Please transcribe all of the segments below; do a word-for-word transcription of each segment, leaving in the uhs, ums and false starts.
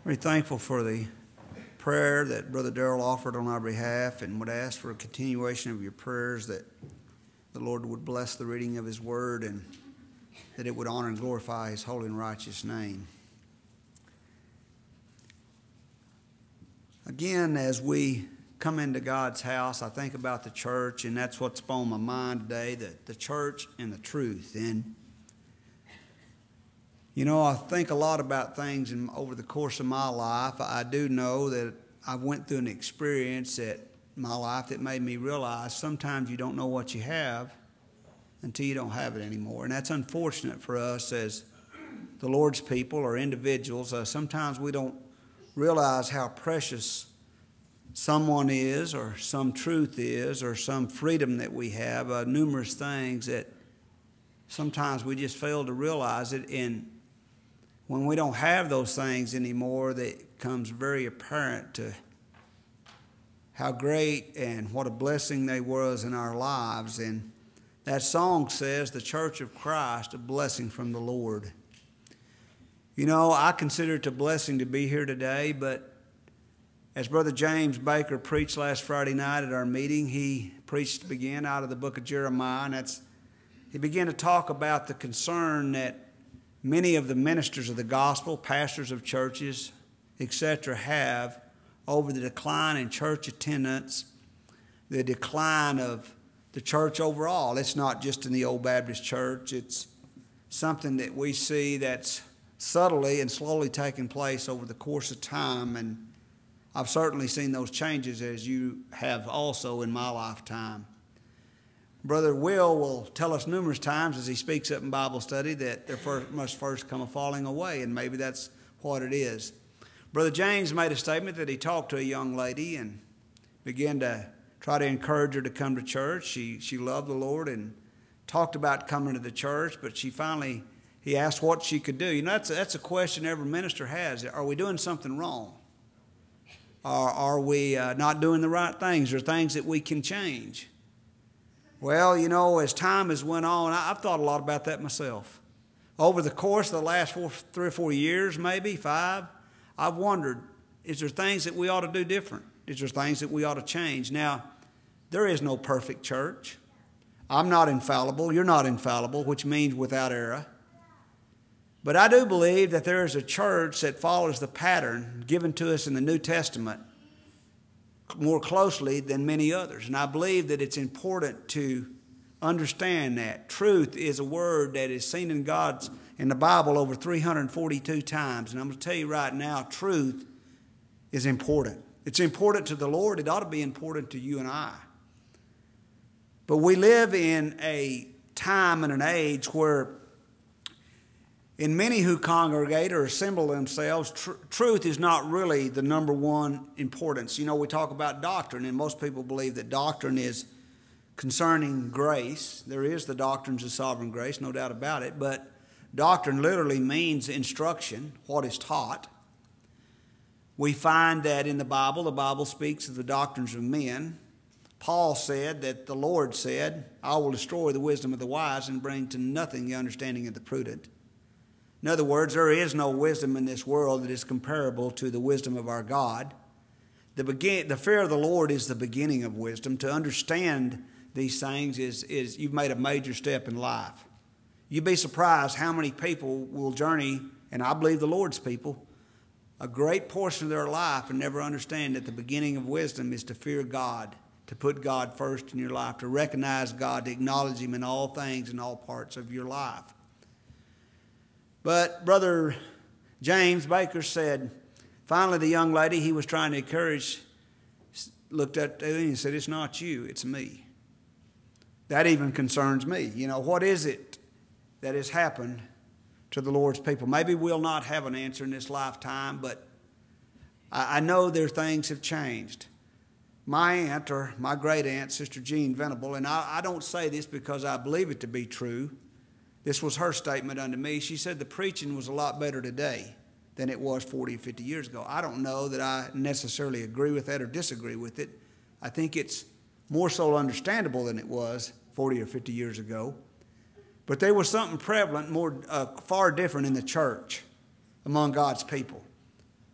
Very thankful for the prayer that Brother Darrell offered on our behalf, and would ask for a continuation of your prayers that the Lord would bless the reading of His Word and that it would honor and glorify His holy and righteous name. Again, as we come into God's house, I think about the church, and that's what's on my mind today, the, the church and the truth. And you know, I think a lot about things in, over the course of my life. I do know that I went through an experience that my life that made me realize sometimes you don't know what you have until you don't have it anymore. And that's unfortunate for us as the Lord's people or individuals. Uh, sometimes we don't realize how precious someone is, or some truth is, or some freedom that we have, uh, numerous things that sometimes we just fail to realize it. And when we don't have those things anymore, that becomes very apparent to how great and what a blessing they was in our lives. And that song says, "The Church of Christ, a blessing from the Lord." You know, I consider it a blessing to be here today, but as Brother James Baker preached last Friday night at our meeting, he preached again out of the book of Jeremiah, and that's, he began to talk about the concern that many of the ministers of the gospel, pastors of churches, et cetera, have over the decline in church attendance, the decline of the church overall. It's not just in the Old Baptist Church. It's something that we see that's subtly and slowly taking place over the course of time. And I've certainly seen those changes, as you have also in my lifetime. Brother Will will tell us numerous times as he speaks up in Bible study that there first, must first come a falling away, and maybe that's what it is. Brother James made a statement that he talked to a young lady and began to try to encourage her to come to church. She she loved the Lord and talked about coming to the church, but she finally, he asked what she could do. You know, that's a, that's a question every minister has. Are we doing something wrong? Or are we uh, not doing the right things, or things that we can change? Well, you know, as time has went on, I've thought a lot about that myself. Over the course of the last four, three or four years, maybe five, I've wondered, is there things that we ought to do different? Is there things that we ought to change? Now, there is no perfect church. I'm not infallible. You're not infallible, which means without error. But I do believe that there is a church that follows the pattern given to us in the New Testament more closely than many others. And I believe that it's important to understand that. Truth is a word that is seen in God's, in the Bible over three hundred forty-two times. And I'm going to tell you right now, truth is important. It's important to the Lord. It ought to be important to you and I. But we live in a time and an age where in many who congregate or assemble themselves, tr- truth is not really the number one importance. You know, we talk about doctrine, and most people believe that doctrine is concerning grace. There is the doctrines of sovereign grace, no doubt about it, but doctrine literally means instruction, what is taught. We find that in the Bible, the Bible speaks of the doctrines of men. Paul said that the Lord said, "I will destroy the wisdom of the wise and bring to nothing the understanding of the prudent." In other words, there is no wisdom in this world that is comparable to the wisdom of our God. The, begin, the fear of the Lord is the beginning of wisdom. To understand these things is, is you've made a major step in life. You'd be surprised how many people will journey, and I believe the Lord's people, a great portion of their life and never understand that the beginning of wisdom is to fear God, to put God first in your life, to recognize God, to acknowledge Him in all things, in all parts of your life. But Brother James Baker said, finally the young lady he was trying to encourage looked at him and said, "It's not you, it's me." That even concerns me. You know, what is it that has happened to the Lord's people? Maybe we'll not have an answer in this lifetime, but I, I know there things have changed. My aunt, or my great aunt, Sister Jean Venable, and I, I don't say this because I believe it to be true. This was her statement unto me. She said the preaching was a lot better today than it was forty or fifty years ago. I don't know that I necessarily agree with that or disagree with it. I think it's more so understandable than it was forty or fifty years ago. But there was something prevalent, more uh, far different in the church among God's people.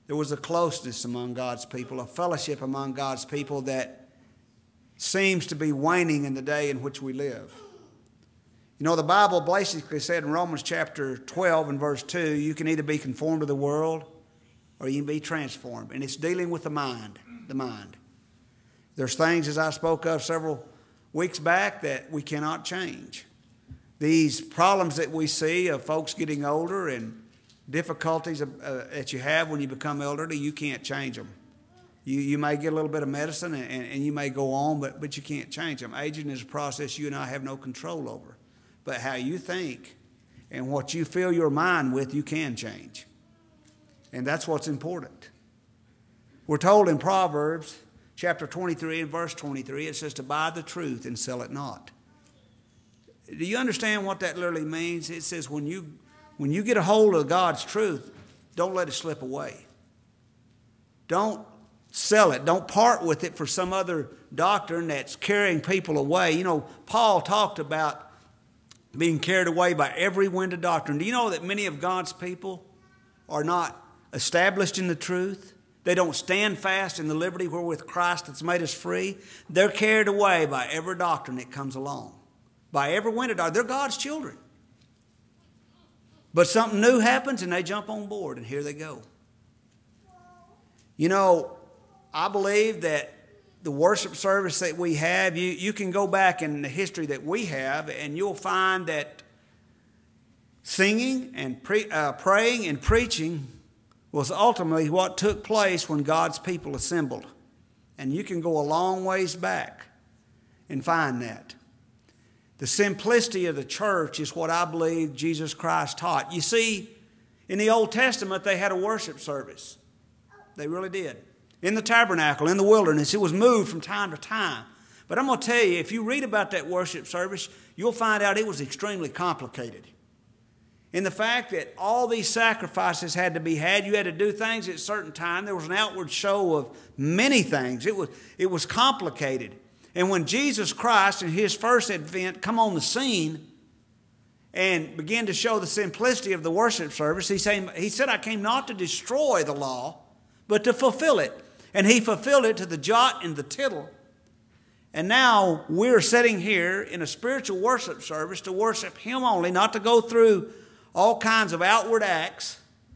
There was a closeness among God's people, a fellowship among God's people that seems to be waning in the day in which we live. You know, the Bible basically said in Romans chapter twelve and verse two, you can either be conformed to the world or you can be transformed. And it's dealing with the mind, the mind. There's things, as I spoke of several weeks back, that we cannot change. These problems that we see of folks getting older and difficulties uh, that you have when you become elderly, you can't change them. You, you may get a little bit of medicine and, and, and you may go on, but, but you can't change them. Aging is a process you and I have no control over. But how you think and what you fill your mind with, you can change. And that's what's important. We're told in Proverbs chapter twenty-three and verse twenty-three, it says to buy the truth and sell it not. Do you understand what that literally means? It says when you when you get a hold of God's truth, don't let it slip away. Don't sell it. Don't part with it for some other doctrine that's carrying people away. You know, Paul talked about being carried away by every wind of doctrine. Do you know that many of God's people are not established in the truth? They don't stand fast in the liberty wherewith Christ has made us free. They're carried away by every doctrine that comes along. By every wind of doctrine. They're God's children. But something new happens and they jump on board and here they go. You know, I believe that the worship service that we have, you, you can go back in the history that we have and you'll find that singing and pre, uh, praying and preaching was ultimately what took place when God's people assembled. And you can go a long ways back and find that. The simplicity of the church is what I believe Jesus Christ taught. You see, in the Old Testament, they had a worship service. They really did. In the tabernacle, in the wilderness, it was moved from time to time. But I'm going to tell you, if you read about that worship service, you'll find out it was extremely complicated. In the fact that all these sacrifices had to be had, you had to do things at a certain time. There was an outward show of many things. It was, it was complicated. And when Jesus Christ in his first advent come on the scene and began to show the simplicity of the worship service, he said, he said, I came not to destroy the law, but to fulfill it. And he fulfilled it to the jot and the tittle. And now we're sitting here in a spiritual worship service to worship him only, not to go through all kinds of outward acts.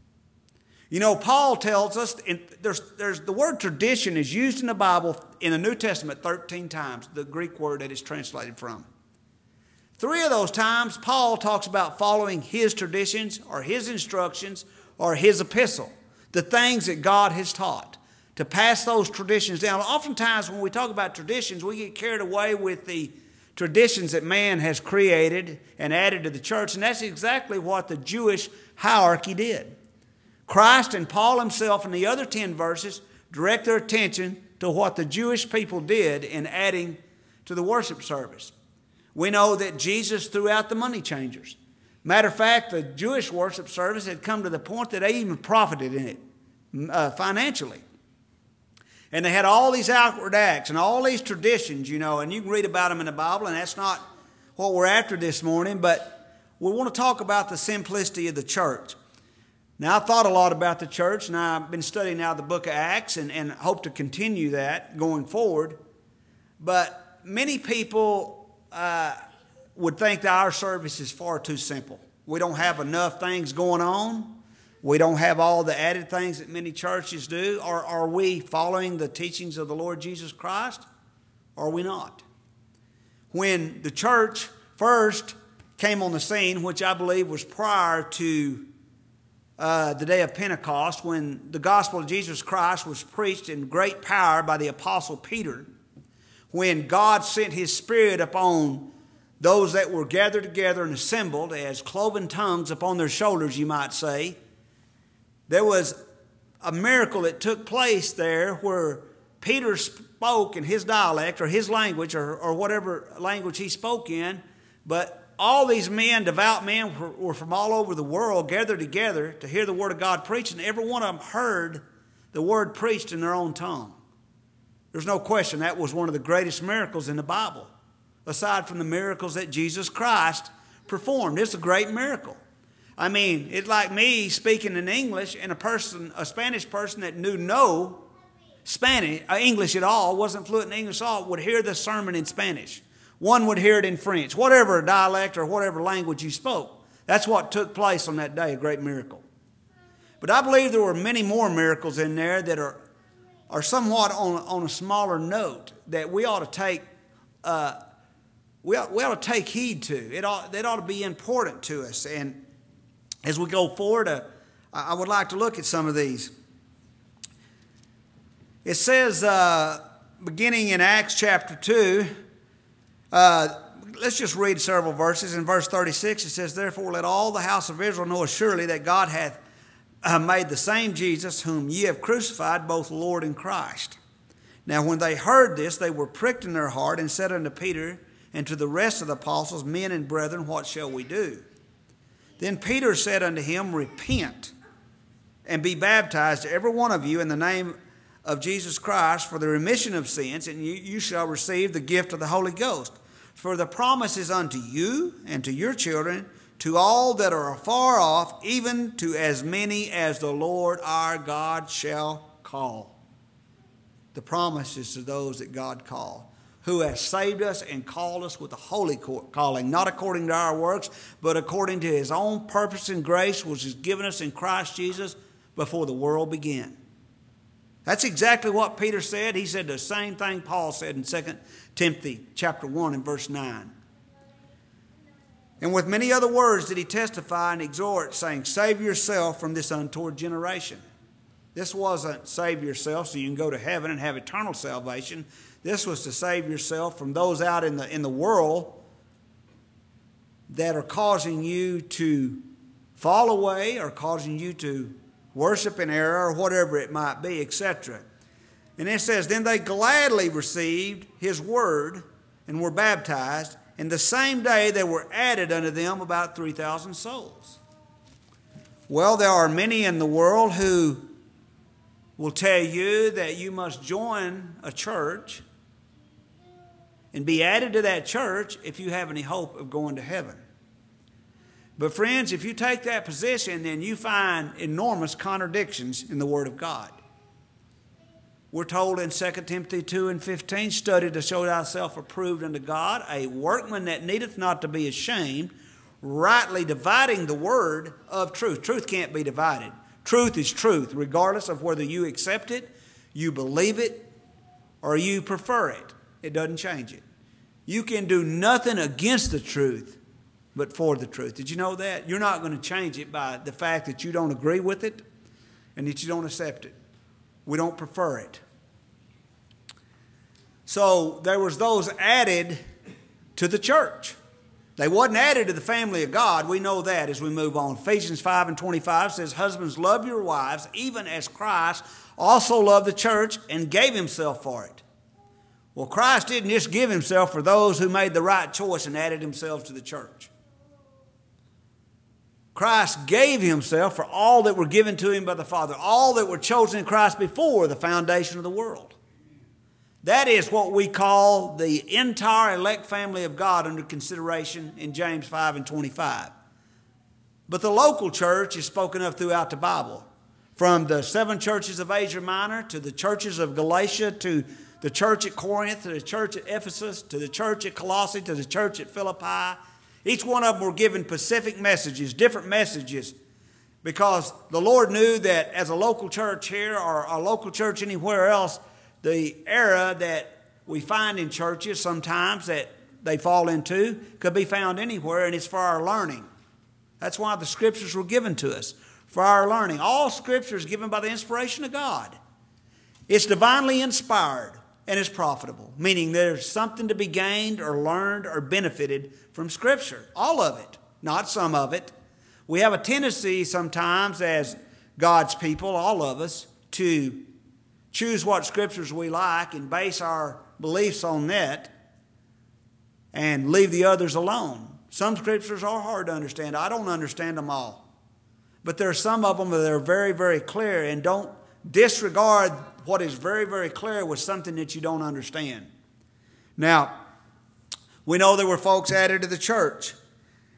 You know, Paul tells us, in, there's, there's, the word tradition is used in the Bible in the New Testament thirteen times, the Greek word that it's translated from. Three of those times, Paul talks about following his traditions or his instructions or his epistle, the things that God has taught, to pass those traditions down. Oftentimes when we talk about traditions, we get carried away with the traditions that man has created and added to the church, and that's exactly what the Jewish hierarchy did. Christ and Paul himself in the other ten verses direct their attention to what the Jewish people did in adding to the worship service. We know that Jesus threw out the money changers. Matter of fact, the Jewish worship service had come to the point that they even profited in it uh, financially. And they had all these outward acts and all these traditions, you know, and you can read about them in the Bible, and that's not what we're after this morning, but we want to talk about the simplicity of the church. Now, I thought a lot about the church, and I've been studying now the book of Acts and, and hope to continue that going forward. But many people uh, would think that our service is far too simple. We don't have enough things going on. We don't have all the added things that many churches do. Or are we following the teachings of the Lord Jesus Christ? Or are we not? When the church first came on the scene, which I believe was prior to Uh, the day of Pentecost, when the gospel of Jesus Christ was preached in great power by the apostle Peter, when God sent his Spirit upon those that were gathered together and assembled as cloven tongues upon their shoulders, you might say, there was a miracle that took place there where Peter spoke in his dialect or his language or, or whatever language he spoke in, but all these men, devout men, were, were from all over the world gathered together to hear the Word of God preached, and every one of them heard the Word preached in their own tongue. There's no question that was one of the greatest miracles in the Bible, aside from the miracles that Jesus Christ performed. It's a great miracle. I mean, it's like me speaking in English and a person, a Spanish person that knew no Spanish, uh, English at all, wasn't fluent in English at all, would hear the sermon in Spanish. One would hear it in French, whatever dialect or whatever language you spoke. That's what took place on that day, a great miracle. But I believe there were many more miracles in there that are, are somewhat on, on a smaller note that we ought to take uh, we, ought, we ought to take heed to. It ought, it ought to be important to us. And as we go forward, uh, I would like to look at some of these. It says, uh, beginning in Acts chapter two, uh, let's just read several verses. In verse thirty-six, it says, "Therefore let all the house of Israel know assuredly that God hath uh, made the same Jesus whom ye have crucified, both Lord and Christ." Now when they heard this, they were pricked in their heart, and said unto Peter and to the rest of the apostles, "Men and brethren, what shall we do?" Then Peter said unto him, "Repent, and be baptized, every one of you, in the name of Jesus Christ for the remission of sins, and you, you shall receive the gift of the Holy Ghost. For the promise is unto you and to your children, to all that are afar off, even to as many as the Lord our God shall call." The promise is to those that God called, who has saved us and called us with a holy calling, not according to our works, but according to his own purpose and grace, which is given us in Christ Jesus before the world began. That's exactly what Peter said. He said the same thing Paul said in Second Timothy chapter one and verse nine. And with many other words did he testify and exhort, saying, "Save yourself from this untoward generation." This wasn't save yourself so you can go to heaven and have eternal salvation. This was to save yourself from those out in the, in the world that are causing you to fall away or causing you to worship in error or whatever it might be, et cetera. And it says, "Then they gladly received his word and were baptized, and the same day there were added unto them about three thousand souls." Well, there are many in the world who will tell you that you must join a church and be added to that church if you have any hope of going to heaven. But friends, if you take that position, then you find enormous contradictions in the Word of God. We're told in Second Timothy two and fifteen, "Study to show thyself approved unto God, a workman that needeth not to be ashamed, rightly dividing the word of truth." Truth can't be divided. Truth is truth, regardless of whether you accept it, you believe it, or you prefer it. It doesn't change it. You can do nothing against the truth but for the truth. Did you know that? You're not going to change it by the fact that you don't agree with it and that you don't accept it. We don't prefer it. So there was those added to the church. They wasn't added to the family of God. We know that as we move on. Ephesians five and twenty-five says, "Husbands, love your wives, even as Christ also loved the church and gave himself for it." Well, Christ didn't just give himself for those who made the right choice and added themselves to the church. Christ gave himself for all that were given to him by the Father, all that were chosen in Christ before the foundation of the world. That is what we call the entire elect family of God under consideration in James five and twenty-five. But the local church is spoken of throughout the Bible. From the seven churches of Asia Minor to the churches of Galatia to the church at Corinth to the church at Ephesus to the church at Colossae to the church at Philippi. Each one of them were given specific messages, different messages, because the Lord knew that as a local church here or a local church anywhere else, the error that we find in churches sometimes that they fall into could be found anywhere, and it's for our learning. That's why the Scriptures were given to us, for our learning. All Scripture is given by the inspiration of God. It's divinely inspired and it's profitable, meaning there's something to be gained or learned or benefited from Scripture. All of it, not some of it. We have a tendency sometimes as God's people, all of us, to choose what Scriptures we like and base our beliefs on that and leave the others alone. Some Scriptures are hard to understand. I don't understand them all. But there are some of them that are very, very clear, and don't disregard what is very, very clear with something that you don't understand. Now, we know there were folks added to the church.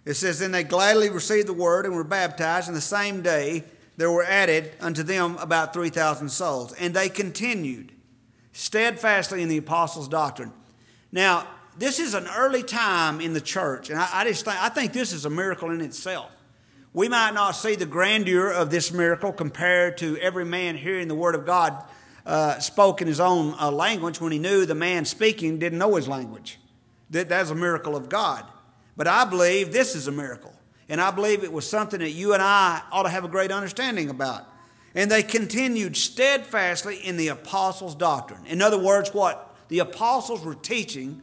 It says, then they gladly received the word and were baptized, and the same day there were added unto them about three thousand souls. And they continued steadfastly in the apostles' doctrine. Now, this is an early time in the church, and I, I just think, I think this is a miracle in itself. We might not see the grandeur of this miracle compared to every man hearing the word of God uh, spoke in his own uh, language when he knew the man speaking didn't know his language. That, that's a miracle of God. But I believe this is a miracle. And I believe it was something that you and I ought to have a great understanding about. And they continued steadfastly in the apostles' doctrine. In other words, what the apostles were teaching.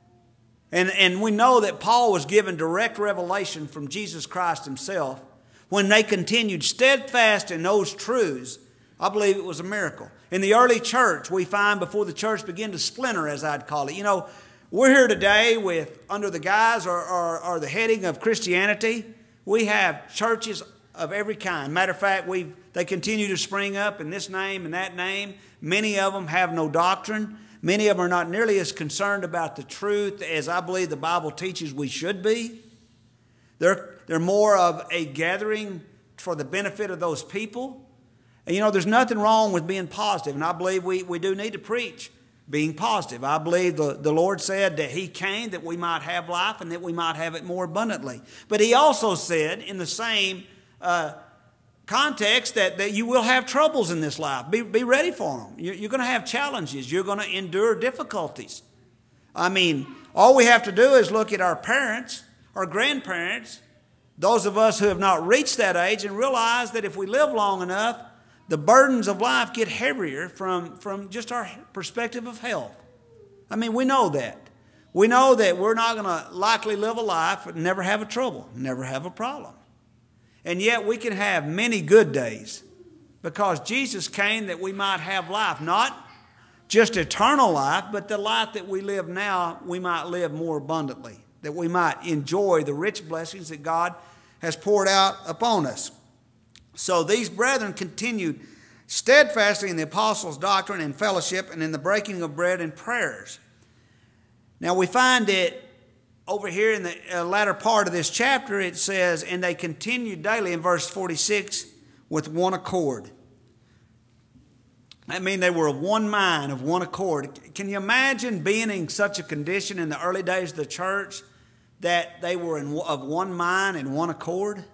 And, and we know that Paul was given direct revelation from Jesus Christ himself. When they continued steadfast in those truths, I believe it was a miracle. In the early church, we find before the church began to splinter, as I'd call it. You know, we're here today with, under the guise or, or, or the heading of Christianity, we have churches of every kind. Matter of fact, we they continue to spring up in this name and that name. Many of them have no doctrine. Many of them are not nearly as concerned about the truth as I believe the Bible teaches we should be. They're, they're more of a gathering for the benefit of those people. And you know, there's nothing wrong with being positive, and I believe we, we do need to preach being positive. I believe the, the Lord said that He came that we might have life and that we might have it more abundantly. But He also said in the same uh, context that, that you will have troubles in this life. Be, be ready for them. You're, you're going to have challenges. You're going to endure difficulties. I mean, all we have to do is look at our parents, our grandparents, those of us who have not reached that age, and realize that if we live long enough, the burdens of life get heavier from, from just our perspective of health. I mean, we know that. We know that we're not going to likely live a life and never have a trouble, never have a problem. And yet we can have many good days because Jesus came that we might have life, not just eternal life, but the life that we live now, we might live more abundantly, that we might enjoy the rich blessings that God has poured out upon us. So these brethren continued steadfastly in the apostles' doctrine and fellowship and in the breaking of bread and prayers. Now we find that over here in the uh, latter part of this chapter, it says, and they continued daily in verse forty-six with one accord. I mean, they were of one mind, of one accord. Can you imagine being in such a condition in the early days of the church that they were in, of one mind and one accord?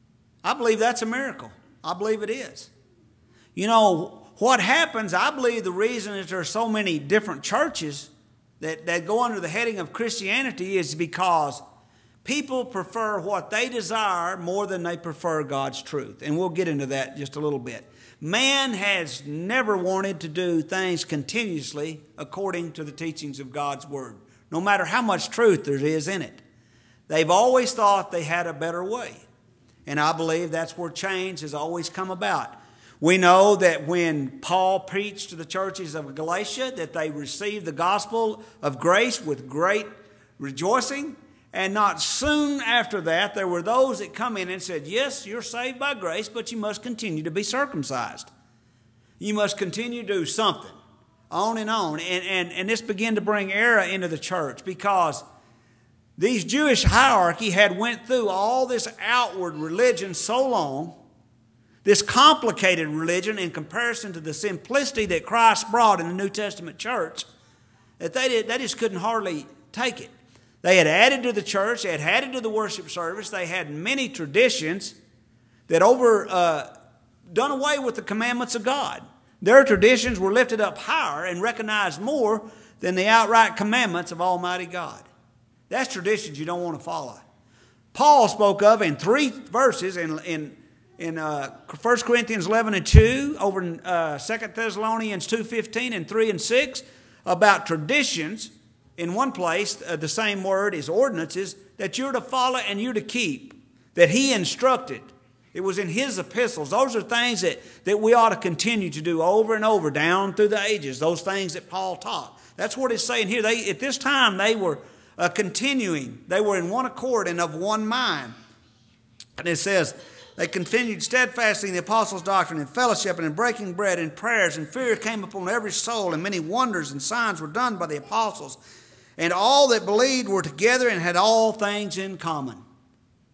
I believe that's a miracle. I believe it is. You know, what happens, I believe the reason that there are so many different churches that, that go under the heading of Christianity is because people prefer what they desire more than they prefer God's truth. And we'll get into that just a little bit. Man has never wanted to do things continuously according to the teachings of God's Word, no matter how much truth there is in it. They've always thought they had a better way. And I believe that's where change has always come about. We know that when Paul preached to the churches of Galatia, that they received the gospel of grace with great rejoicing. And not soon after that, there were those that come in and said, yes, you're saved by grace, but you must continue to be circumcised. You must continue to do something, on and on. And, and, and this began to bring error into the church because these Jewish hierarchy had went through all this outward religion so long, this complicated religion in comparison to the simplicity that Christ brought in the New Testament church, that they, did, they just couldn't hardly take it. They had added to the church, they had added to the worship service, they had many traditions that over uh, done away with the commandments of God. Their traditions were lifted up higher and recognized more than the outright commandments of Almighty God. That's traditions you don't want to follow. Paul spoke of in three verses in, in, in uh, First Corinthians eleven and two, over in uh, Second Thessalonians two fifteen and three and six, about traditions. In one place, uh, the same word is ordinances, that you're to follow and you're to keep, that he instructed. It was in his epistles. Those are things that, that we ought to continue to do over and over down through the ages, those things that Paul taught. That's what it's saying here. They, at this time, they were Uh, continuing. They were in one accord and of one mind. And it says, they continued steadfastly in the apostles' doctrine and fellowship and in breaking bread and prayers, and fear came upon every soul, and many wonders and signs were done by the apostles. And all that believed were together and had all things in common.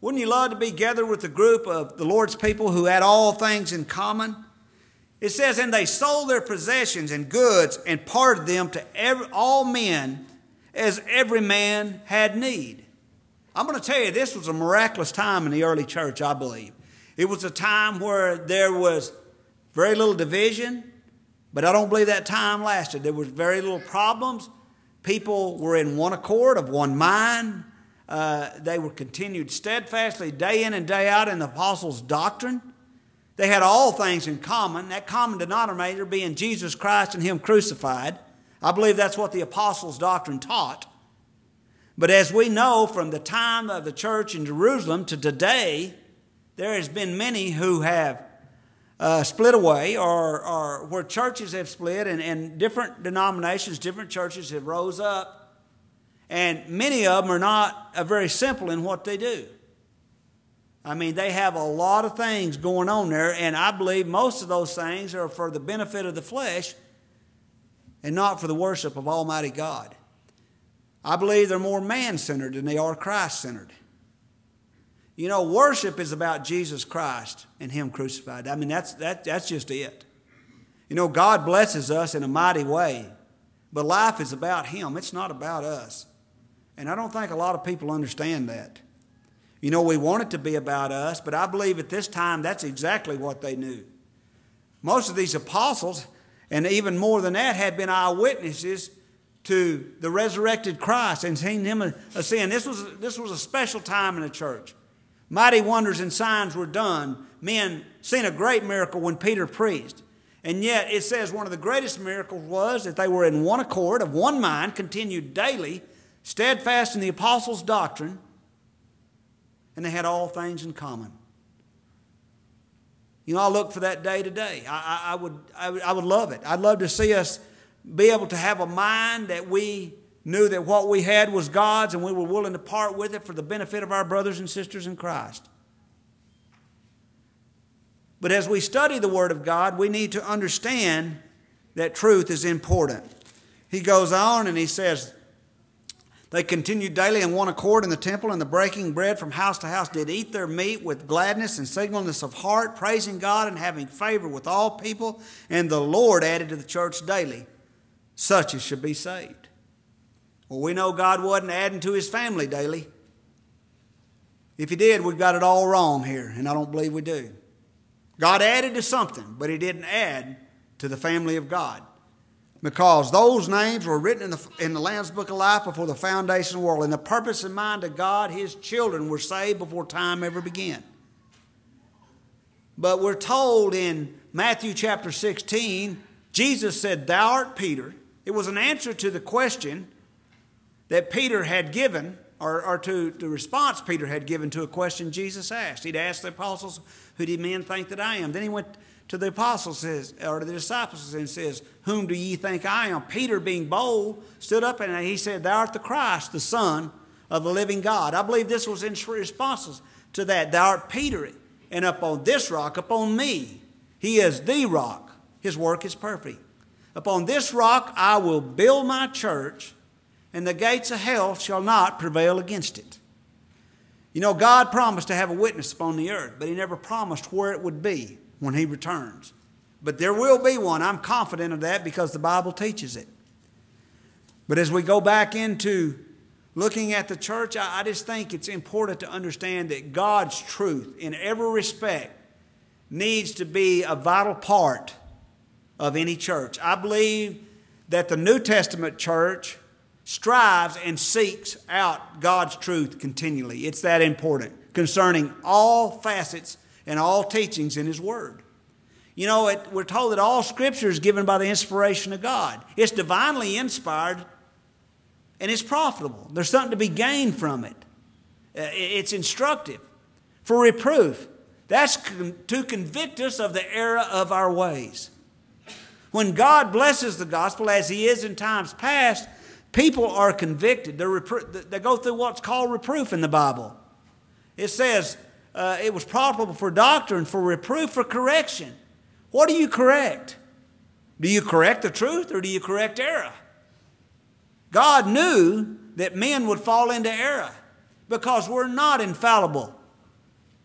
Wouldn't you love to be gathered with a group of the Lord's people who had all things in common? It says, and they sold their possessions and goods and parted them to every, all men as every man had need. I'm going to tell you, this was a miraculous time in the early church, I believe. It was a time where there was very little division, but I don't believe that time lasted. There was very little problems. People were in one accord, of one mind. Uh, they were continued steadfastly day in and day out in the apostles' doctrine. They had all things in common, that common denominator being Jesus Christ and Him crucified. I believe that's what the apostles' doctrine taught. But as we know from the time of the church in Jerusalem to today, there has been many who have uh, split away, or, or where churches have split, and, and different denominations, different churches have rose up. And many of them are not uh, very simple in what they do. I mean, they have a lot of things going on there, and I believe most of those things are for the benefit of the flesh and not for the worship of Almighty God. I believe they're more man-centered than they are Christ-centered. You know, worship is about Jesus Christ and Him crucified. I mean, that's, that, that's just it. You know, God blesses us in a mighty way, but life is about Him. It's not about us. And I don't think a lot of people understand that. You know, we want it to be about us, but I believe at this time that's exactly what they knew. Most of these apostles, and even more than that, had been eyewitnesses to the resurrected Christ and seen Him ascend. This was, this was a special time in the church. Mighty wonders and signs were done. Men seen a great miracle when Peter preached. And yet it says one of the greatest miracles was that they were in one accord, of one mind, continued daily, steadfast in the apostles' doctrine, and they had all things in common. You know, I look for that day today. I, I, I, would, I, would, I would love it. I'd love to see us be able to have a mind that we knew that what we had was God's and we were willing to part with it for the benefit of our brothers and sisters in Christ. But as we study the Word of God, we need to understand that truth is important. He goes on and he says, they continued daily in one accord in the temple, and the breaking bread from house to house did eat their meat with gladness and singleness of heart, praising God and having favor with all people. And the Lord added to the church daily such as should be saved. Well, we know God wasn't adding to His family daily. If He did, we've got it all wrong here, and I don't believe we do. God added to something, but He didn't add to the family of God. Because those names were written in the, in the Lamb's Book of Life before the foundation of the world. And the purpose and mind of God, His children were saved before time ever began. But we're told in Matthew chapter sixteen, Jesus said, "Thou art Peter." It was an answer to the question that Peter had given, or, or to the response Peter had given to a question Jesus asked. He'd asked the apostles, "Who do men think that I am?" Then he went to the apostles, says, or to the disciples, and says, "Whom do ye think I am?" Peter, being bold, stood up and he said, "Thou art the Christ, the Son of the living God." I believe this was in response to that. "Thou art Peter, and upon this rock, upon me, He is the rock. His work is perfect. Upon this rock I will build my church, and the gates of hell shall not prevail against it." You know, God promised to have a witness upon the earth, but He never promised where it would be when He returns. But there will be one. I'm confident of that because the Bible teaches it. But as we go back into looking at the church, I, I just think it's important to understand that God's truth in every respect needs to be a vital part of any church. I believe that the New Testament church strives and seeks out God's truth continually. It's that important concerning all facets and all teachings in His Word. You know, it, we're told that all Scripture is given by the inspiration of God. It's divinely inspired and it's profitable. There's something to be gained from it. It's instructive for reproof. That's to convict us of the error of our ways. When God blesses the gospel, as He is in times past, people are convicted. They're repro- they go through what's called reproof in the Bible. It says uh, it was profitable for doctrine, for reproof, for correction. What do you correct? Do you correct the truth or do you correct error? God knew that men would fall into error because we're not infallible.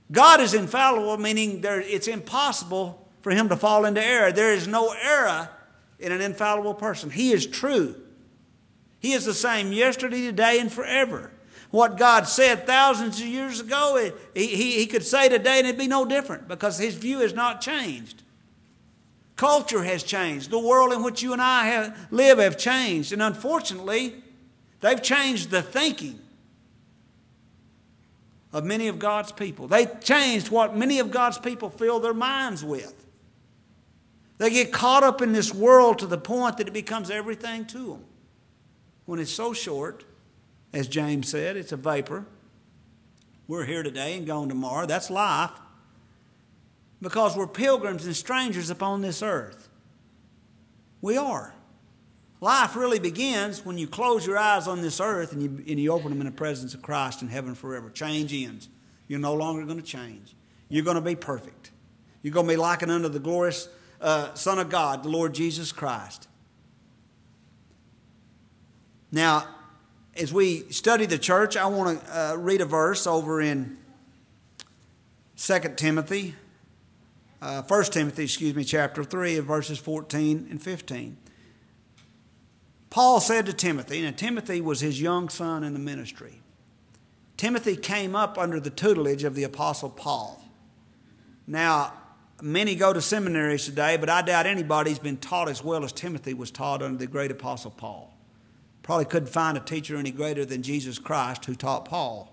God is infallible, meaning there, it's impossible for him to fall into error. There is no error in an infallible person. He is true. He is the same yesterday, today, and forever. What God said thousands of years ago, he, he, he could say today and it'd be no different because his view has not changed. Culture has changed. The world in which you and I have, live have changed. And unfortunately, they've changed the thinking of many of God's people. They've changed what many of God's people fill their minds with. They get caught up in this world to the point that it becomes everything to them. When it's so short, as James said, it's a vapor. We're here today and gone tomorrow. That's life. Because we're pilgrims and strangers upon this earth. We are. Life really begins when you close your eyes on this earth and you, and you open them in the presence of Christ in heaven forever. Change ends. You're no longer going to change. You're going to be perfect. You're going to be likened unto the glorious uh, Son of God, the Lord Jesus Christ. Now, as we study the church, I want to uh, read a verse over in Second Timothy, uh, First Timothy, excuse me, chapter three, verses fourteen and fifteen. Paul said to Timothy, and Timothy was his young son in the ministry. Timothy came up under the tutelage of the Apostle Paul. Now, many go to seminaries today, but I doubt anybody's been taught as well as Timothy was taught under the great Apostle Paul. Probably couldn't find a teacher any greater than Jesus Christ who taught Paul.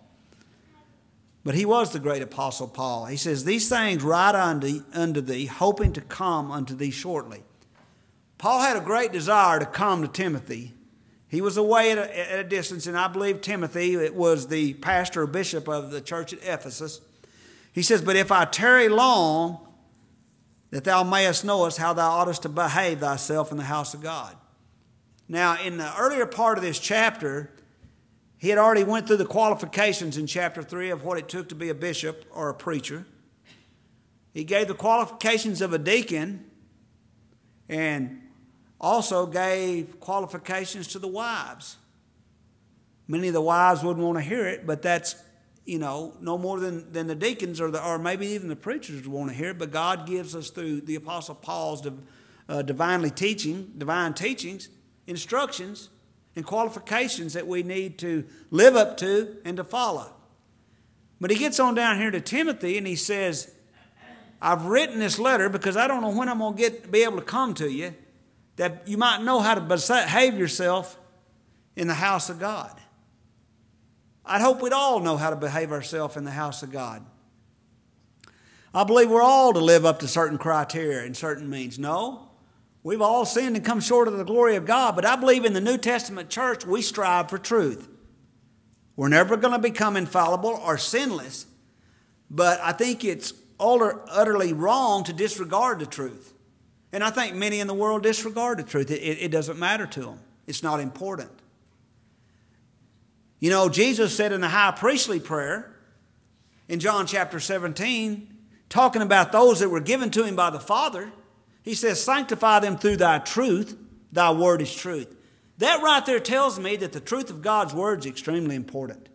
But he was the great Apostle Paul. He says, "These things write unto, unto thee, hoping to come unto thee shortly." Paul had a great desire to come to Timothy. He was away at a, at a distance, and I believe Timothy it was the pastor or bishop of the church at Ephesus. He says, "But if I tarry long, that thou mayest know us how thou oughtest to behave thyself in the house of God." Now, in the earlier part of this chapter, he had already went through the qualifications in chapter three of what it took to be a bishop or a preacher. He gave the qualifications of a deacon and also gave qualifications to the wives. Many of the wives wouldn't want to hear it, but that's, you know, no more than, than the deacons or, the, or maybe even the preachers would want to hear it. But God gives us through the Apostle Paul's uh, divinely teaching, divine teachings, instructions and qualifications that we need to live up to and to follow. But he gets on down here to Timothy and he says, "I've written this letter because I don't know when I'm going to get be able to come to you, that you might know how to behave yourself in the house of God." I'd hope we'd all know how to behave ourselves in the house of God. I believe we're all to live up to certain criteria and certain means. No, we've all sinned and come short of the glory of God, but I believe in the New Testament church we strive for truth. We're never going to become infallible or sinless, but I think it's utterly wrong to disregard the truth. And I think many in the world disregard the truth. It, it, it doesn't matter to them. It's not important. You know, Jesus said in the high priestly prayer in John chapter seventeen, talking about those that were given to him by the Father, he says, "Sanctify them through thy truth. Thy word is truth." That right there tells me that the truth of God's word is extremely important.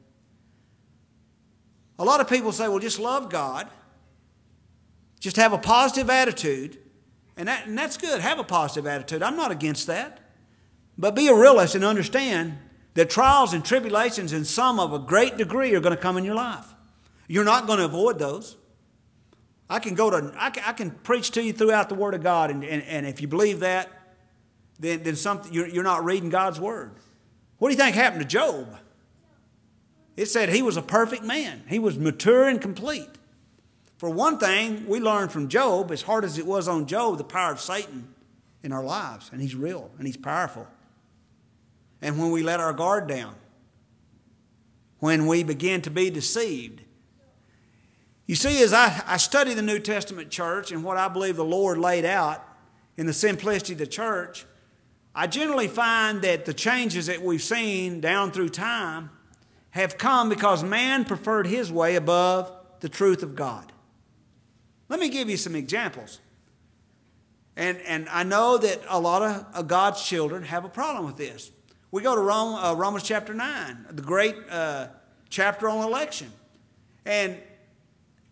A lot of people say, well, just love God. Just have a positive attitude. And, that, and that's good. Have a positive attitude. I'm not against that. But be a realist and understand that trials and tribulations in some of a great degree are going to come in your life. You're not going to avoid those. I can go to, I can, I can preach to you throughout the Word of God, and, and, and if you believe that, then, then something, you're, you're not reading God's Word. What do you think happened to Job? It said he was a perfect man. He was mature and complete. For one thing, we learned from Job, as hard as it was on Job, the power of Satan in our lives. And he's real and he's powerful. And when we let our guard down, when we begin to be deceived. You see, as I, I study the New Testament church and what I believe the Lord laid out in the simplicity of the church, I generally find that the changes that we've seen down through time have come because man preferred his way above the truth of God. Let me give you some examples. And, and I know that a lot of, of God's children have a problem with this. We go to Rome, uh, Romans chapter nine, the great uh, chapter on election. And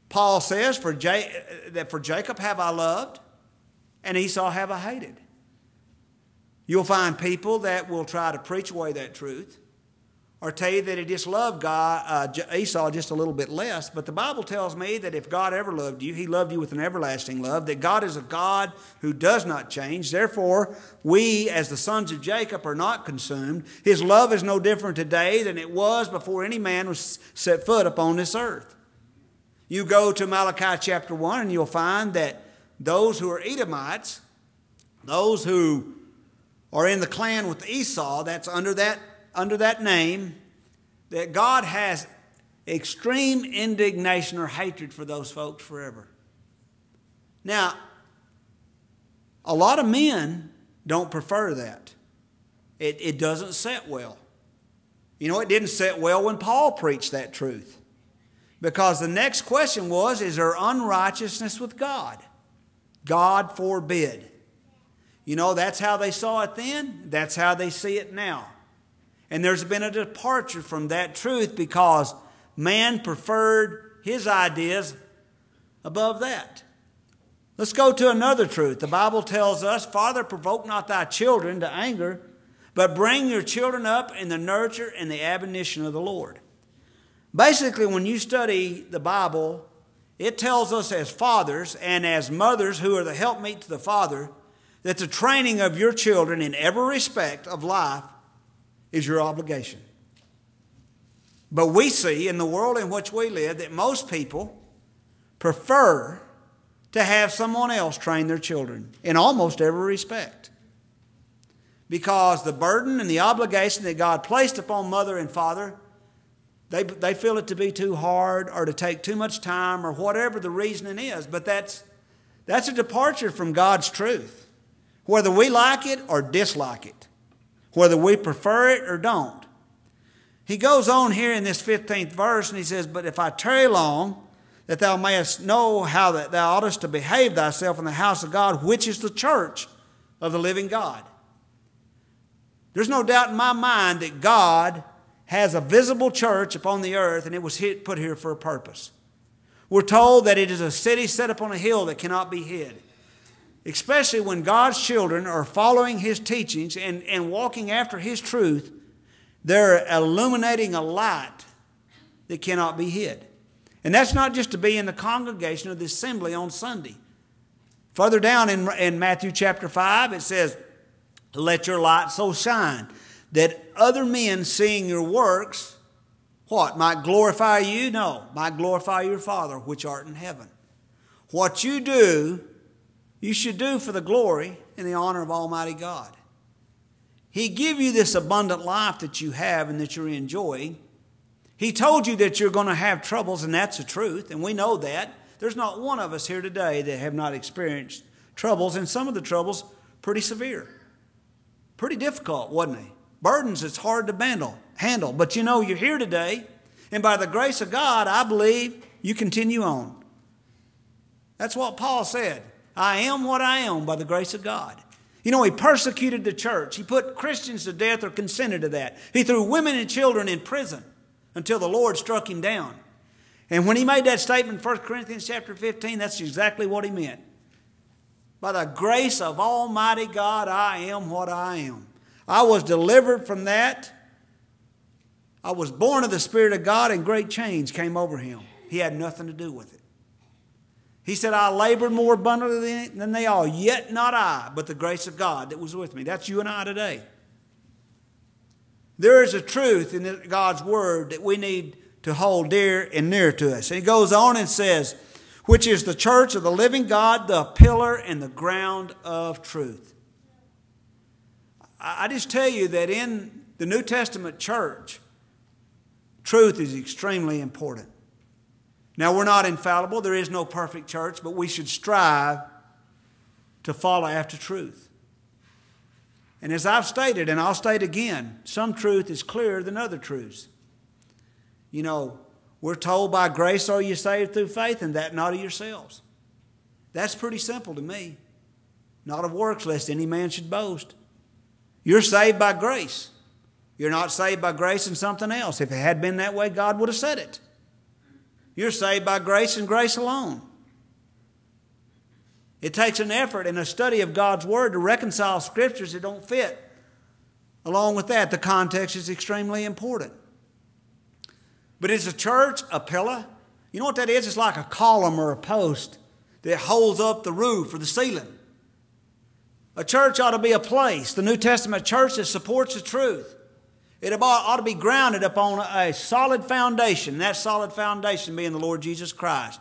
Paul says, for Ja- that for Jacob have I loved, and Esau have I hated. You'll find people that will try to preach away that truth, or tell you that he just loved God, uh, Esau just a little bit less. But the Bible tells me that if God ever loved you, he loved you with an everlasting love, that God is a God who does not change. Therefore, we as the sons of Jacob are not consumed. His love is no different today than it was before any man was set foot upon this earth. You go to Malachi chapter one and you'll find that those who are Edomites, those who are in the clan with Esau, that's under that under that name, that God has extreme indignation or hatred for those folks forever. Now, a lot of men don't prefer that. It, it doesn't set well. You know, it didn't set well when Paul preached that truth. Because the next question was, is there unrighteousness with God? God forbid. You know, that's how they saw it then. That's how they see it now. And there's been a departure from that truth because man preferred his ideas above that. Let's go to another truth. The Bible tells us, Father, provoke not thy children to anger, but bring your children up in the nurture and the admonition of the Lord. Basically, when you study the Bible, it tells us as fathers and as mothers who are the helpmeet to the Father, that the training of your children in every respect of life is your obligation. But we see in the world in which we live that most people prefer to have someone else train their children in almost every respect. Because the burden and the obligation that God placed upon mother and father, they, they feel it to be too hard or to take too much time or whatever the reasoning is. But that's, that's a departure from God's truth. Whether we like it or dislike it. Whether we prefer it or don't. He goes on here in this fifteenth verse and he says, but if I tarry long, that thou mayest know how that thou oughtest to behave thyself in the house of God, which is the church of the living God. There's no doubt in my mind that God has a visible church upon the earth, and it was put here for a purpose. We're told that it is a city set upon a hill that cannot be hid. Especially when God's children are following His teachings and, and walking after His truth, they're illuminating a light that cannot be hid. And that's not just to be in the congregation of the assembly on Sunday. Further down in, in Matthew chapter five, it says, let your light so shine that other men seeing your works, what, might glorify you? No, might glorify your Father which art in heaven. What you do, you should do for the glory and the honor of Almighty God. He gave you this abundant life that you have and that you're enjoying. He told you that you're going to have troubles, and that's the truth, and we know that. There's not one of us here today that have not experienced troubles, and some of the troubles pretty severe. Pretty difficult, wasn't they? Burdens it's hard to handle, handle. But you know, you're here today, and by the grace of God, I believe you continue on. That's what Paul said. I am what I am by the grace of God. You know, he persecuted the church. He put Christians to death or consented to that. He threw women and children in prison until the Lord struck him down. And when he made that statement in First Corinthians chapter fifteen, that's exactly what he meant. By the grace of Almighty God, I am what I am. I was delivered from that. I was born of the Spirit of God, and great change came over him. He had nothing to do with it. He said, I labored more abundantly than they all, yet not I, but the grace of God that was with me. That's you and I today. There is a truth in God's Word that we need to hold dear and near to us. And he goes on and says, which is the church of the living God, the pillar and the ground of truth. I just tell you that in the New Testament church, truth is extremely important. Now, we're not infallible. There is no perfect church, but we should strive to follow after truth. And as I've stated, and I'll state again, some truth is clearer than other truths. You know, we're told by grace are you saved through faith, and that not of yourselves. That's pretty simple to me. Not of works, lest any man should boast. You're saved by grace. You're not saved by grace and something else. If it had been that way, God would have said it. You're saved by grace and grace alone. It takes an effort and a study of God's Word to reconcile Scriptures that don't fit. Along with that, the context is extremely important. But is a church a pillar? You know what that is? It's like a column or a post that holds up the roof or the ceiling. A church ought to be a place, the New Testament church, that supports the truth. It ought to be grounded upon a solid foundation, that solid foundation being the Lord Jesus Christ.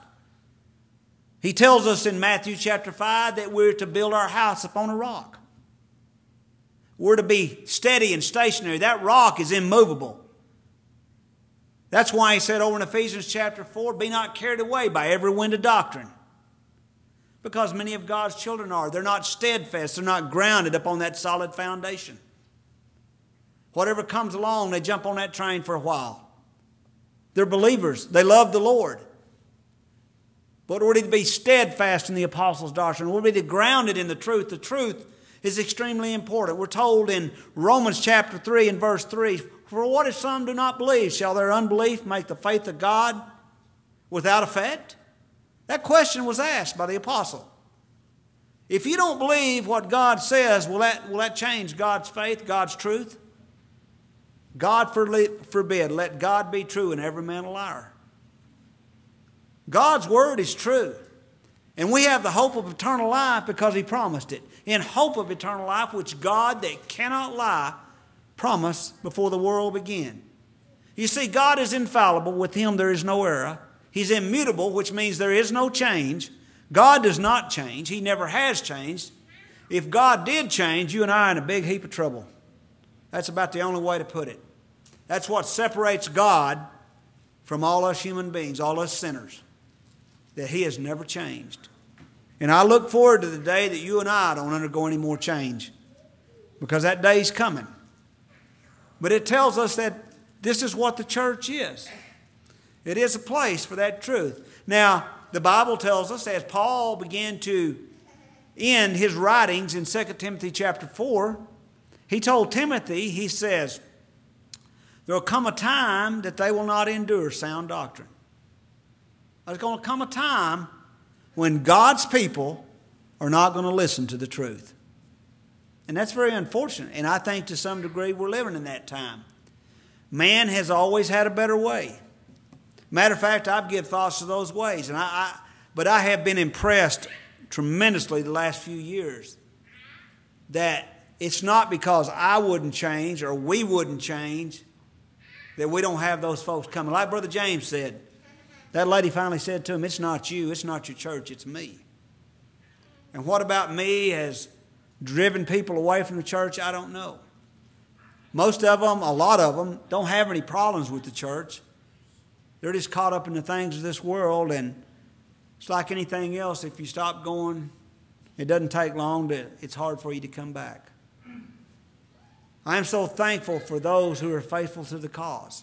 He tells us in Matthew chapter five that we're to build our house upon a rock. We're to be steady and stationary. That rock is immovable. That's why he said over in Ephesians chapter four, be not carried away by every wind of doctrine. Because many of God's children are. They're not steadfast. They're not grounded upon that solid foundation. Whatever comes along, they jump on that train for a while. They're believers. They love the Lord. But we're to be steadfast in the apostles' doctrine. We're to be grounded in the truth. The truth is extremely important. We're told in Romans chapter three and verse three, for what if some do not believe? Shall their unbelief make the faith of God without effect? That question was asked by the apostle. If you don't believe what God says, will that, will that change God's faith, God's truth? God forbid. Let God be true and every man a liar. God's word is true. And we have the hope of eternal life because He promised it. In hope of eternal life, which God that cannot lie promised before the world began. You see, God is infallible. With Him there is no error. He's immutable, which means there is no change. God does not change. He never has changed. If God did change, you and I are in a big heap of trouble. That's about the only way to put it. That's what separates God from all us human beings, all us sinners, that He has never changed. And I look forward to the day that you and I don't undergo any more change, because that day's coming. But it tells us that this is what the church is. It is a place for that truth. Now, the Bible tells us, as Paul began to end his writings in Second Timothy chapter four, he told Timothy, he says, there will come a time that they will not endure sound doctrine. There's going to come a time when God's people are not going to listen to the truth. And that's very unfortunate. And I think to some degree we're living in that time. Man has always had a better way. Matter of fact, I've given thoughts to those ways. And I, I, but I have been impressed tremendously the last few years that it's not because I wouldn't change or we wouldn't change that we don't have those folks coming. Like Brother James said, that lady finally said to him, it's not you, it's not your church, it's me. And what about me has driven people away from the church? I don't know. Most of them, a lot of them, don't have any problems with the church. They're just caught up in the things of this world, and it's like anything else. If you stop going, it doesn't take long to, it's hard for you to come back. I am so thankful for those who are faithful to the cause.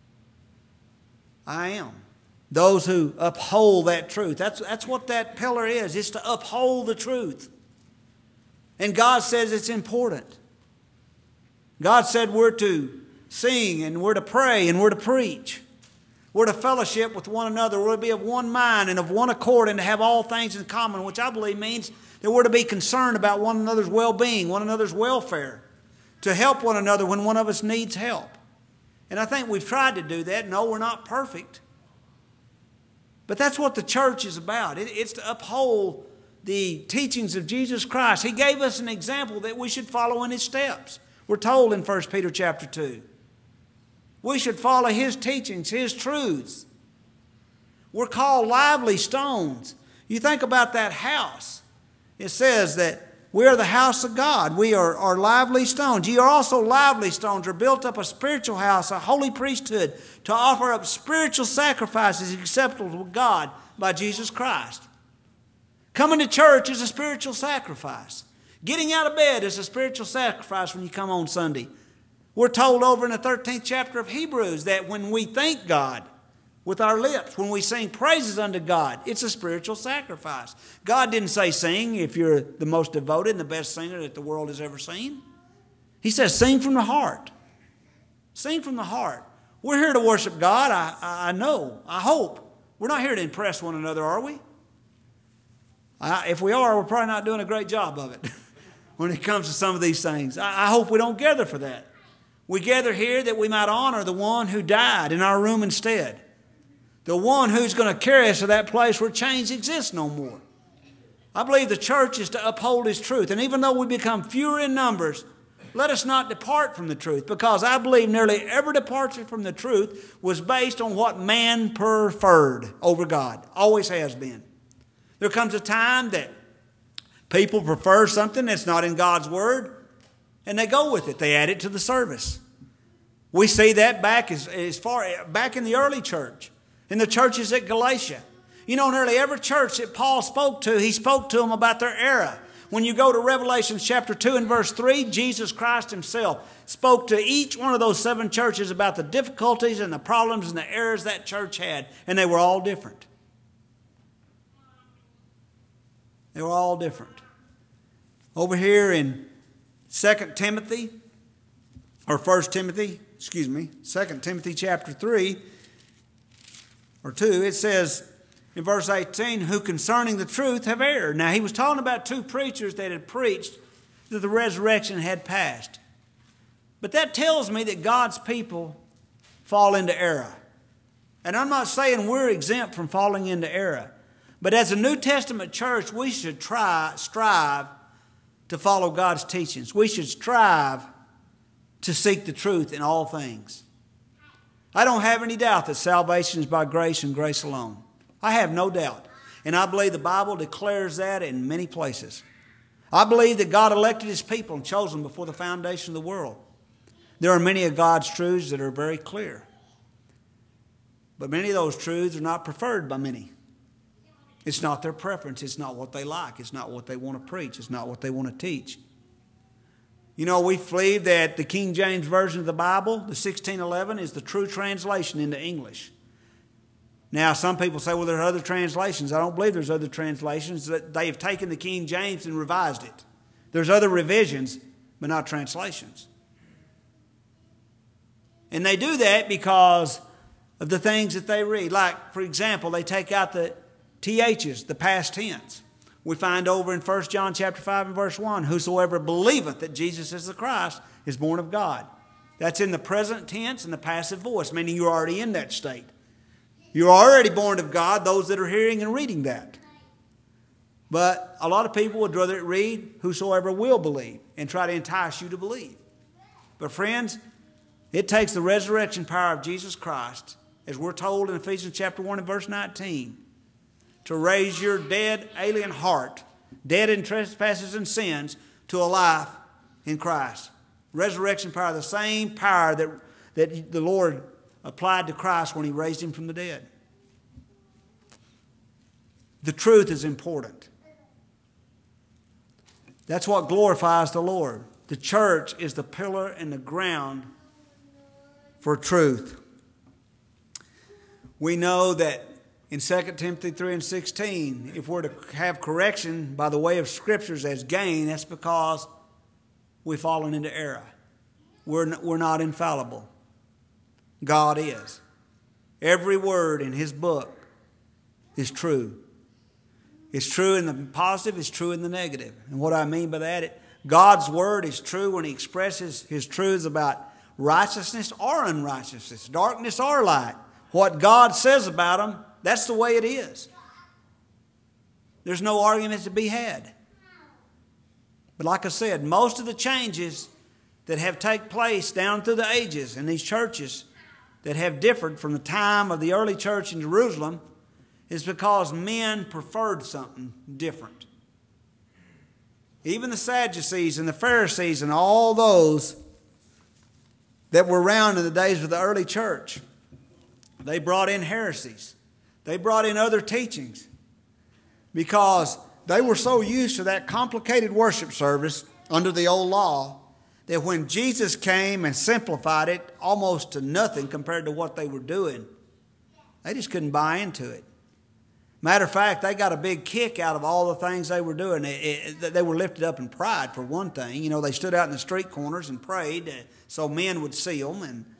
I am. Those who uphold that truth. That's, that's what that pillar is. It's to uphold the truth. And God says it's important. God said we're to sing and we're to pray and we're to preach. We're to fellowship with one another. We're to be of one mind and of one accord and to have all things in common, which I believe means that we're to be concerned about one another's well-being, one another's welfare, to help one another when one of us needs help. And I think we've tried to do that. No, we're not perfect. But that's what the church is about. It, it's to uphold the teachings of Jesus Christ. He gave us an example that we should follow in His steps. We're told in First Peter chapter two. We should follow His teachings, His truths. We're called lively stones. You think about that house. It says that we are the house of God. We are, are lively stones. Ye are also lively stones, are built up a spiritual house, a holy priesthood, to offer up spiritual sacrifices acceptable to God by Jesus Christ. Coming to church is a spiritual sacrifice. Getting out of bed is a spiritual sacrifice when you come on Sunday. We're told over in the thirteenth chapter of Hebrews that when we thank God with our lips, when we sing praises unto God, it's a spiritual sacrifice. God didn't say sing if you're the most devoted and the best singer that the world has ever seen. He says sing from the heart. Sing from the heart. We're here to worship God, I, I know, I hope. We're not here to impress one another, are we? I, if we are, we're probably not doing a great job of it when it comes to some of these things. I, I hope we don't gather for that. We gather here that we might honor the one who died in our room instead. The one who's going to carry us to that place where change exists no more. I believe the church is to uphold His truth. And even though we become fewer in numbers, let us not depart from the truth, because I believe nearly every departure from the truth was based on what man preferred over God. Always has been. There comes a time that people prefer something that's not in God's Word, and they go with it. They add it to the service. We see that back as, as far back in the early church, in the churches at Galatia. You know, nearly every church that Paul spoke to, he spoke to them about their era. When you go to Revelation chapter two and verse three, Jesus Christ Himself spoke to each one of those seven churches about the difficulties and the problems and the errors that church had, and they were all different. They were all different. Over here in Second Timothy, or First Timothy, excuse me, Second Timothy chapter three, or two, it says in verse eighteen, who concerning the truth have erred. Now, he was talking about two preachers that had preached that the resurrection had passed. But that tells me that God's people fall into error. And I'm not saying we're exempt from falling into error. But as a New Testament church, we should try, strive to follow God's teachings. We should strive to seek the truth in all things. I don't have any doubt that salvation is by grace and grace alone. I have no doubt. And I believe the Bible declares that in many places. I believe that God elected His people and chose them before the foundation of the world. There are many of God's truths that are very clear. But many of those truths are not preferred by many. It's not their preference. It's not what they like. It's not what they want to preach. It's not what they want to teach. You know, we believe that the King James Version of the Bible, the sixteen eleven, is the true translation into English. Now, some people say, well, there are other translations. I don't believe there's other translations. That they have taken the King James and revised it. There's other revisions, but not translations. And they do that because of the things that they read. Like, for example, they take out the T H's, the past tense. We find over in First John chapter five and verse one, whosoever believeth that Jesus is the Christ is born of God. That's in the present tense and the passive voice, meaning you're already in that state. You're already born of God, those that are hearing and reading that. But a lot of people would rather read whosoever will believe and try to entice you to believe. But friends, it takes the resurrection power of Jesus Christ, as we're told in Ephesians chapter one and verse nineteen, to raise your dead alien heart, dead in trespasses and sins, to a life in Christ. Resurrection power, the same power that, that the Lord applied to Christ when He raised Him from the dead. The truth is important. That's what glorifies the Lord. The church is the pillar and the ground for truth. We know that in Second Timothy three and sixteen, if we're to have correction by the way of Scriptures as gain, that's because we've fallen into error. We're, we're not infallible. God is. Every word in His book is true. It's true in the positive, it's true in the negative. And what I mean by that, it, God's word is true when He expresses His truths about righteousness or unrighteousness, darkness or light. What God says about them, that's the way it is. There's no argument to be had. But like I said, most of the changes that have taken place down through the ages in these churches that have differed from the time of the early church in Jerusalem is because men preferred something different. Even the Sadducees and the Pharisees and all those that were around in the days of the early church, they brought in heresies. They brought in other teachings because they were so used to that complicated worship service under the old law that when Jesus came and simplified it almost to nothing compared to what they were doing, they just couldn't buy into it. Matter of fact, they got a big kick out of all the things they were doing. It, it, they were lifted up in pride, for one thing. You know, they stood out in the street corners and prayed uh, so men would see them. And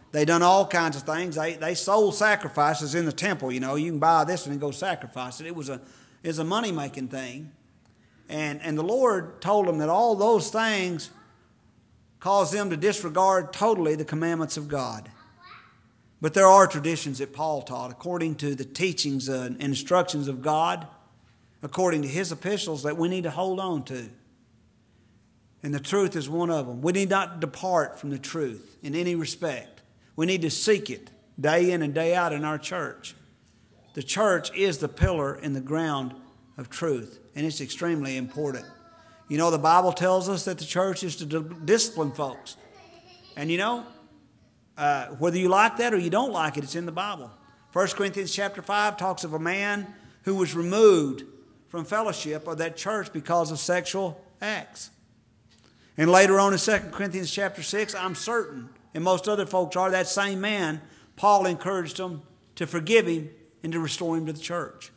They done all kinds of things. They they sold sacrifices in the temple. You know, you can buy this and go sacrifice it. It was a it was a money making thing, and and the Lord told them that all those things caused them to disregard totally the commandments of God. But there are traditions that Paul taught according to the teachings and instructions of God, according to his epistles, that we need to hold on to. And the truth is one of them. We need not depart from the truth in any respect. We need to seek it day in and day out in our church. The church is the pillar and the ground of truth, and it's extremely important. You know, the Bible tells us that the church is to discipline folks. And you know, uh, whether you like that or you don't like it, it's in the Bible. First Corinthians chapter five talks of a man who was removed from fellowship of that church because of sexual acts. And later on in Second Corinthians chapter six, I'm certain, and most other folks are, that same man, Paul encouraged them to forgive him and to restore him to the church.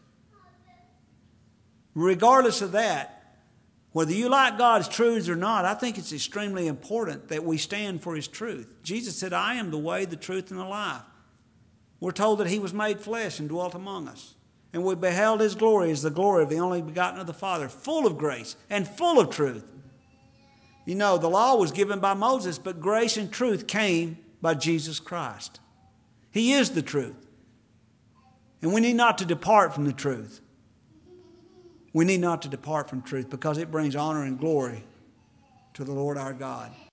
Regardless of that, whether you like God's truths or not, I think it's extremely important that we stand for his truth. Jesus said, I am the way, the truth, and the life. We're told that he was made flesh and dwelt among us. And we beheld his glory as the glory of the only begotten of the Father, full of grace and full of truth. You know, the law was given by Moses, but grace and truth came by Jesus Christ. He is the truth. And we need not to depart from the truth. We need not to depart from truth because it brings honor and glory to the Lord our God.